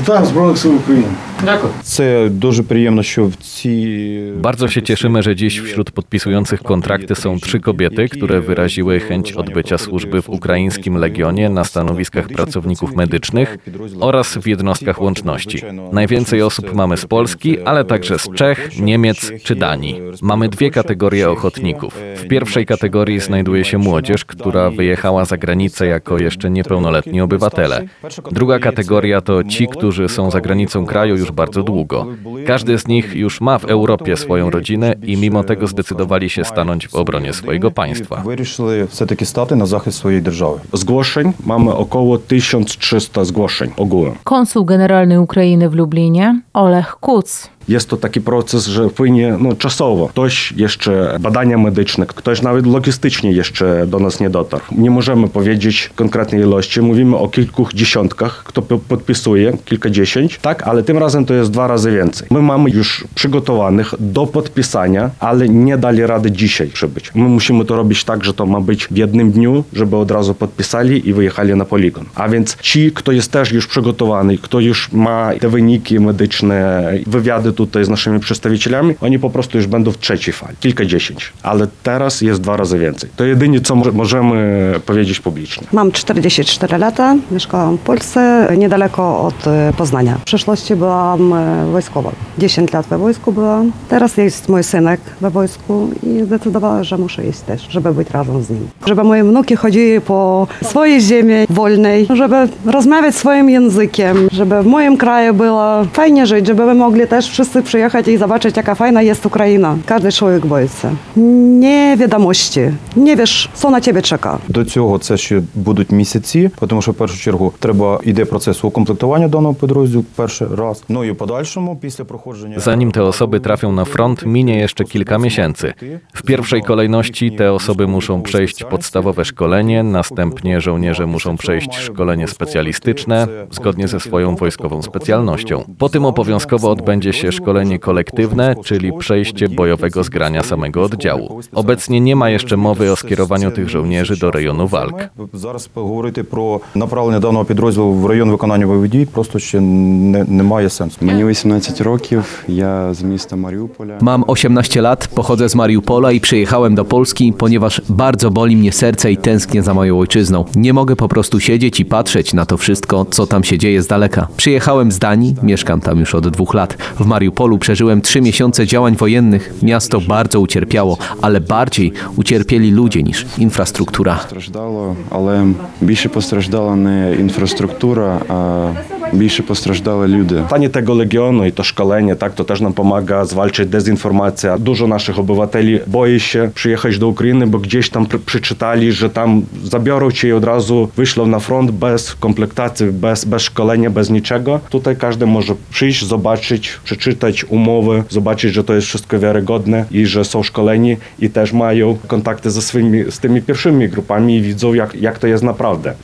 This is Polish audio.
Вітаю Збройних Сил України. Дякую. Це дуже приємно, що в ці... Bardzo się cieszymy, że dziś wśród podpisujących kontrakty są 3 kobiety, które wyraziły chęć odbycia służby w ukraińskim Legionie na stanowiskach pracowników medycznych oraz w jednostkach łączności. Najwięcej osób mamy z Polski, ale także z Czech, Niemiec czy Danii. Mamy 2 kategorie ochotników. W pierwszej kategorii znajduje się młodzież, która wyjechała za granicę jako jeszcze niepełnoletni obywatele. Druga kategoria to ci, którzy są za granicą kraju już bardzo długo. Każdy z nich już ma w Europie swoją rodzinę i mimo tego zdecydowali się stanąć w obronie swojego państwa. Вирішили все-таки стати на захист своєї держави. Zgłoszeń mamy około 1300 zgłoszeń ogółem. Konsul Generalny Ukrainy w Lublinie Olech Kuc. Jest to taki proces, że płynie czasowo. Ktoś jeszcze badania medyczne, ktoś nawet logistycznie jeszcze do nas nie dotarł. Nie możemy powiedzieć konkretnej ilości. Mówimy o kilku dziesiątkach, kto podpisuje, kilkadziesiąt, tak, ale tym razem to jest 2 razy więcej. My mamy już przygotowanych do podpisania, ale nie dali rady dzisiaj przybyć. My musimy to robić tak, że to ma być w jednym dniu, żeby od razu podpisali i wyjechali na poligon. A więc ci, kto jest też już przygotowany, kto już ma te wyniki medyczne, wywiady tutaj z naszymi przedstawicielami, oni po prostu już będą w trzeciej fali, kilkadziesiąt, ale teraz jest 2 razy więcej. To jedynie, co możemy powiedzieć publicznie. Mam 44 lata, mieszkałam w Polsce, niedaleko od Poznania. W przeszłości byłam wojskową. 10 lat we wojsku byłam. Teraz jest mój synek we wojsku i zdecydowała, że muszę iść też, żeby być razem z nim. Żeby moje wnuki chodzili po swojej ziemi wolnej, żeby rozmawiać swoim językiem, żeby w moim kraju było fajnie żyć, żeby mogli też wszyscy przyjechać i zobaczyć, jaka fajna jest Ukraina. Każdy człowiek boi się. Nie wiadomości. Nie wiesz, co na ciebie czeka. До цього це ще будуть місяці, тому що в першу чергу іде процес укомплектування даного підрозділу перший раз. Ну і в подальшому після проходження... Zanim te osoby trafią na front, minie jeszcze kilka miesięcy. W pierwszej kolejności te osoby muszą przejść podstawowe szkolenie, następnie żołnierze muszą przejść szkolenie specjalistyczne zgodnie ze swoją wojskową specjalnością. Po tym obowiązkowo odbędzie się szkolenie kolektywne, czyli przejście bojowego zgrania samego oddziału. Obecnie nie ma jeszcze mowy o skierowaniu tych żołnierzy do rejonu walk. Зараз поговорити про направлення даного підрозділу в район виконання бойових дій просто ще немає сенсу. Мені 18 років, я з міста Маріуполя. Mam 18 lat, pochodzę z Mariupola i przyjechałem do Polski, ponieważ bardzo boli mnie serce i tęsknię za moją ojczyzną. Nie mogę po prostu siedzieć i patrzeć na to wszystko, co tam się dzieje z daleka. Przyjechałem z Danii, mieszkam tam już od 2 lat. W Mariupolu przeżyłem 3 miesiące działań wojennych. Miasto bardzo ucierpiało, ale bardziej ucierpieli ludzie niż infrastruktura. Постраждало, але більше постраждала не інфраструктура, а більше постраждали люди. Pytanie tego Legionu i to szkolenie, tak, to też nam pomaga zwalczyć dezinformację. Dużo naszych obywateli boi się przyjechać do Ukrainy, bo gdzieś tam przeczytali, że tam zabiorą cię i od razu wyślą na front bez komplektacji, bez szkolenia, bez niczego. Tutaj każdy może przyjść, zobaczyć, przeczytać umowy, zobaczyć, że to jest wszystko wiarygodne i że są szkoleni i też mają kontakty z tymi pierwszymi grupami i widzą, jak to jest naprawdę.